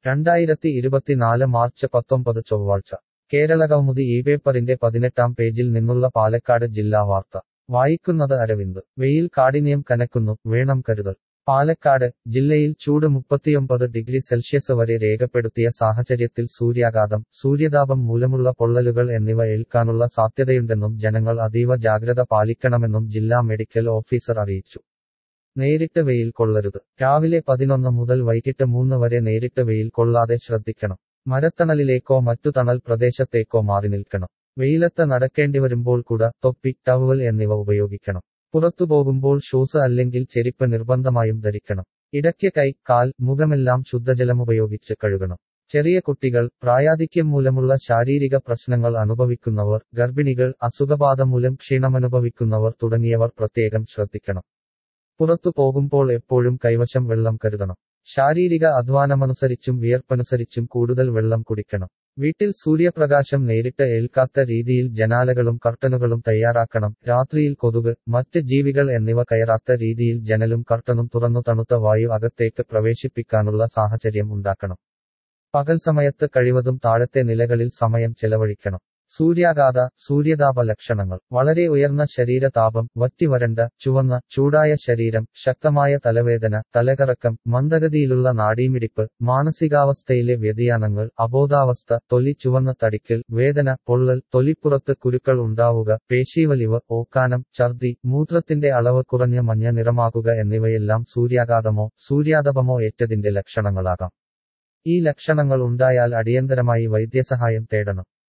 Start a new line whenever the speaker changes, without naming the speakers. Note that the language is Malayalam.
2024 മാർച്ച് 19 ചൊവ്വാഴ്ച കേരളകൗമുദി ഈ പേപ്പറിന്റെ 18-ാം പേജിൽ നിന്നുള്ള പാലക്കാട് ജില്ലാ വാർത്ത വായിക്കുന്നത് അരവിന്ദ്. വെയിൽ കാഠിന്യം കനക്കുന്നു, വേണം കരുതൽ. പാലക്കാട് ജില്ലയിൽ ചൂട് 39 ഡിഗ്രി സെൽഷ്യസ് വരെ രേഖപ്പെടുത്തിയ സാഹചര്യത്തിൽ സൂര്യാഘാതം, സൂര്യതാപം മൂലമുള്ള പൊള്ളലുകൾ എന്നിവ ഏൽക്കാനുള്ള സാധ്യതയുണ്ടെന്നും ജനങ്ങൾ അതീവ ജാഗ്രത പാലിക്കണമെന്നും ജില്ലാ മെഡിക്കൽ ഓഫീസർ അറിയിച്ചു. നേരിട്ട് വെയിൽ കൊള്ളരുത്. രാവിലെ 11 മുതൽ വൈകിട്ട് 3 വരെ നേരിട്ട് വെയിൽ കൊള്ളാതെ ശ്രദ്ധിക്കണം. മരത്തണലിലേക്കോ മറ്റു തണൽ പ്രദേശത്തേക്കോ മാറി നിൽക്കണം. വെയിലത്ത് നടക്കേണ്ടിവരുമ്പോൾ കുട, തൊപ്പി, ടവൽ എന്നിവ ഉപയോഗിക്കണം. പുറത്തുപോകുമ്പോൾ ഷൂസ് അല്ലെങ്കിൽ ചെരിപ്പ് നിർബന്ധമായും ധരിക്കണം. ഇടയ്ക്ക് കൈ, കാൽ, മുഖമെല്ലാം ശുദ്ധജലമുപയോഗിച്ച് കഴുകണം. ചെറിയ കുട്ടികൾ, പ്രായാധിക്യം മൂലമുള്ള ശാരീരിക പ്രശ്നങ്ങൾ അനുഭവിക്കുന്നവർ, ഗർഭിണികൾ, അസുഖബാധ മൂലം ക്ഷീണമനുഭവിക്കുന്നവർ തുടങ്ങിയവർ പ്രത്യേകം ശ്രദ്ധിക്കണം. പുറത്തു പോകുമ്പോൾ എപ്പോഴും കൈവശം വെള്ളം കരുതണം. ശാരീരിക അധ്വാനമനുസരിച്ചും വിയർപ്പനുസരിച്ചും കൂടുതൽ വെള്ളം കുടിക്കണം. വീട്ടിൽ സൂര്യപ്രകാശം നേരിട്ട് ഏൽക്കാത്ത രീതിയിൽ ജനാലകളും കർട്ടനുകളും തയ്യാറാക്കണം. രാത്രിയിൽ കൊതുക്, മറ്റ് ജീവികൾ എന്നിവ കയറാത്ത രീതിയിൽ ജനലും കർട്ടനും തുറന്നു തണുത്ത വായു അകത്തേക്ക് പ്രവേശിപ്പിക്കാനുള്ള സാഹചര്യം ഉണ്ടാക്കണം. പകൽ സമയത്ത് കഴിവതും താഴത്തെ നിലകളിൽ സമയം ചെലവഴിക്കണം. സൂര്യാഘാത, സൂര്യതാപ ലക്ഷണങ്ങൾ: വളരെ ഉയർന്ന ശരീരതാപം, വറ്റിവരണ്ട, ചുവന്ന, ചൂടായ ശരീരം, ശക്തമായ തലവേദന, തലകറക്കം, മന്ദഗതിയിലുള്ള നാഡീമിടിപ്പ്, മാനസികാവസ്ഥയിലെ വ്യതിയാനങ്ങൾ, അബോധാവസ്ഥ, തൊലി ചുവന്ന തടിക്കൽ, വേദന, പൊള്ളൽ, തൊലിപ്പുറത്ത് കുരുക്കൾ ഉണ്ടാവുക, പേശീവലിവ്, ഓക്കാനം, ഛർദി, മൂത്രത്തിന്റെ അളവ് കുറഞ്ഞ് മഞ്ഞ നിറമാകുക എന്നിവയെല്ലാം സൂര്യാഘാതമോ സൂര്യാതപമോ ഏറ്റതിന്റെ ലക്ഷണങ്ങളാകാം. ഈ ലക്ഷണങ്ങൾ ഉണ്ടായാൽ അടിയന്തരമായി വൈദ്യസഹായം തേടണം.